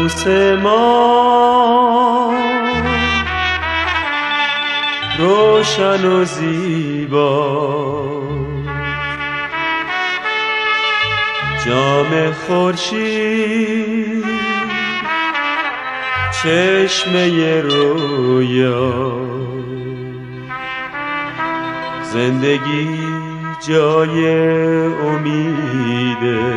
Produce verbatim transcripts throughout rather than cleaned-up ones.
عروس ما روشن و زیبا، جام خورشید چشمه رویا، زندگی جای امیده.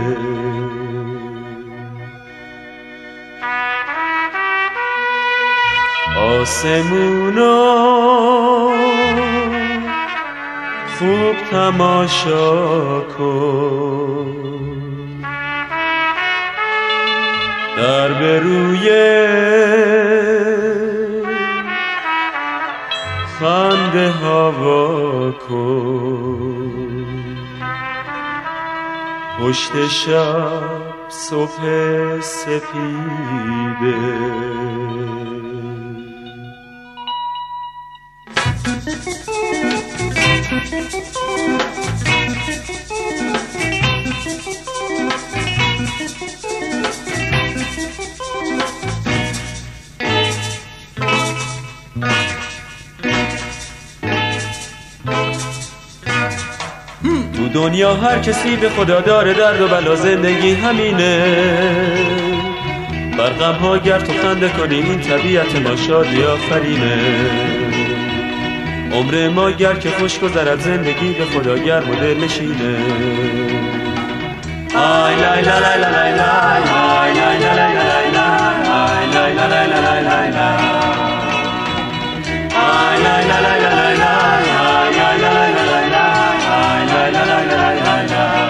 آسمونا خوب تماشا کن، در به روی خنده هوا کن، پشت شب صبح سپیده. تو دنیا هر کسی به خدا داره درد و بلا، زندگی همینه. بر غم ها گر تو خنده کنی، این طبیعت ما شادی آفرینه. عمر ما گر که خوش گذرد، زندگی به خدا گرم و دل نشینه. آی لای لای لای لای لای، آی لای لای لای لای لای، آی لای لای لای لای لای لای، آی لای لای لای لای لای، آی لای لای لای لای لای، آی لای لای لای لای لای لای.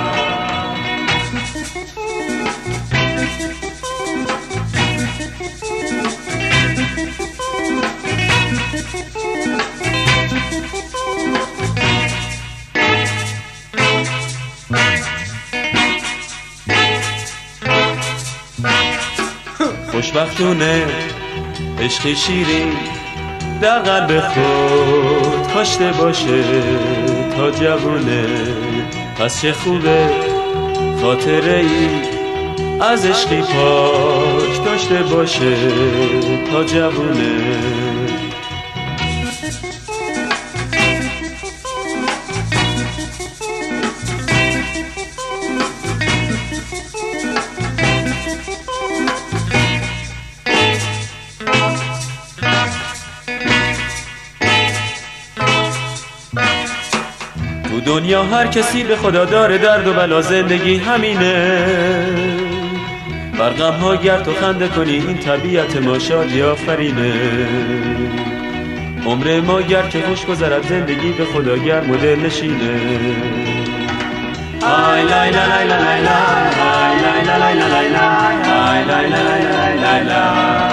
خوشبختونه عشق شیرین در قلب خود کاشته باشه تا جوونه. پس چه خوبه خاطره ای از عشقی پاک داشته باشه تا جوونه. تو دنیا هر کسی به خدا داره درد و بلا، زندگی همینه. بر غم ها گر تو خنده کنی، این طبیعت ما شادی آفرینه. عمر ما گر که خوش گذرد، زندگی به خدا گرم و دل نشینه. آی لای لای لای لای لای، آی لای لای لای لای، آی لای لای لای لای لای،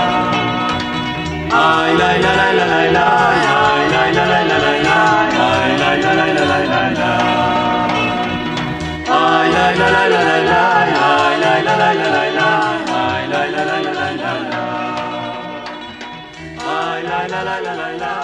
آی لای لای لای لای، آی لای لای لای لای، آی لای لای لای لای لای، آی لای لای لای لای، آی لای لای لای لای، آی لای لای لای لای لای، آی لای لای لای لای.